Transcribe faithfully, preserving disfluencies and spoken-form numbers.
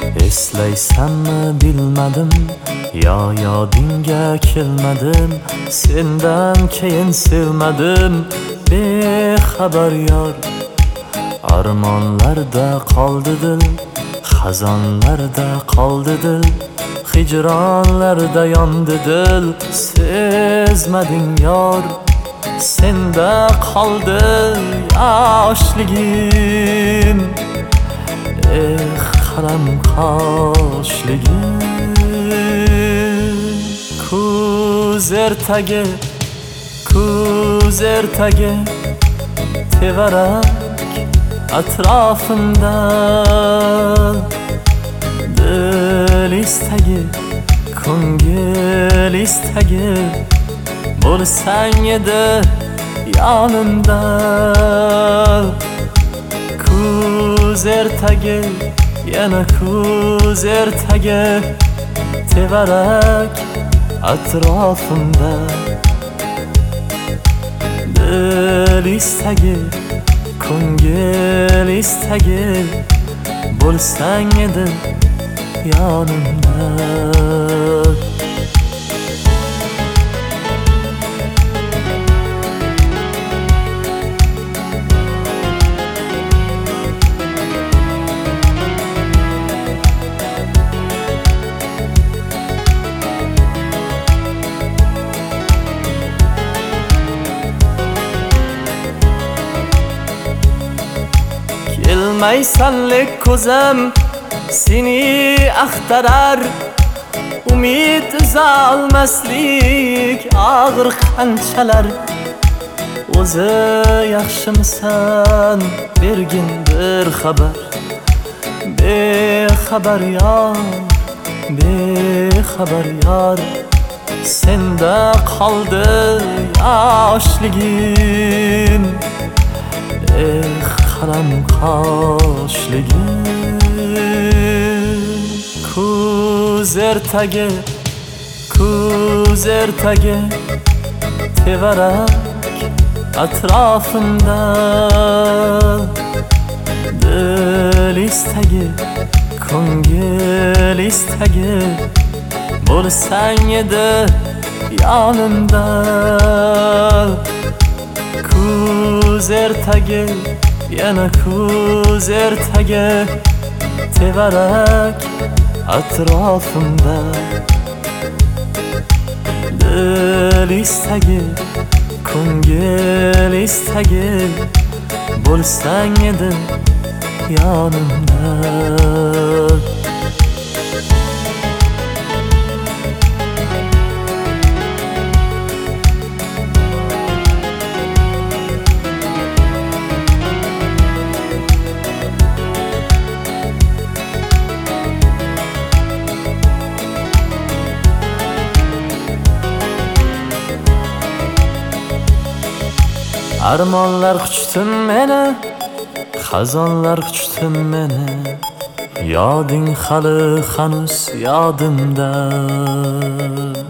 Eslaysanmi bilmadim, yo yodingga kelmadim. Sendan keyin sevmadim, bexabar yor. Armonlarda qoldi dil, xazonlarda qoldi dil, hijronlarda yondi dil. Sezmading yor, senda qoldi yoshligim. Eh qalam qoshligim. Ko'z ertagi, ko'z ertagi, tevarak atrofimda. Dil istagi, ko'ngil istagi, bo'lsang edi yonimda. Ko'z ertagi, yana ko'z ertagi, tevarak atrofimda. Dil istagi, ko'ngil istagi, bo'lsang edi yonimda. Kelmaysanlik ko'zim seni axtarar. Umid uza olmaslik og'ir qanchalar. O'zi yaxshimisan bergin bir xabar. Bexabar yor, bexabar yor, senda qoldi yoshligim. Eh qalam qoshligim. Ko'z ertagi, ko'z ertagi, tevarak atrofimda. Dil istagi, ko'ngil istagi, bo'lsang edi yonimda. Ko'z ertagi, yana ko'z ertagi, tevarak atrofimda. Dil istagi, ko'ngil istagi, bo'lsang edi yonimda. Armonlar quchdim meni, xazonlar quchdim meni. Yoding hali hanuz yodimda.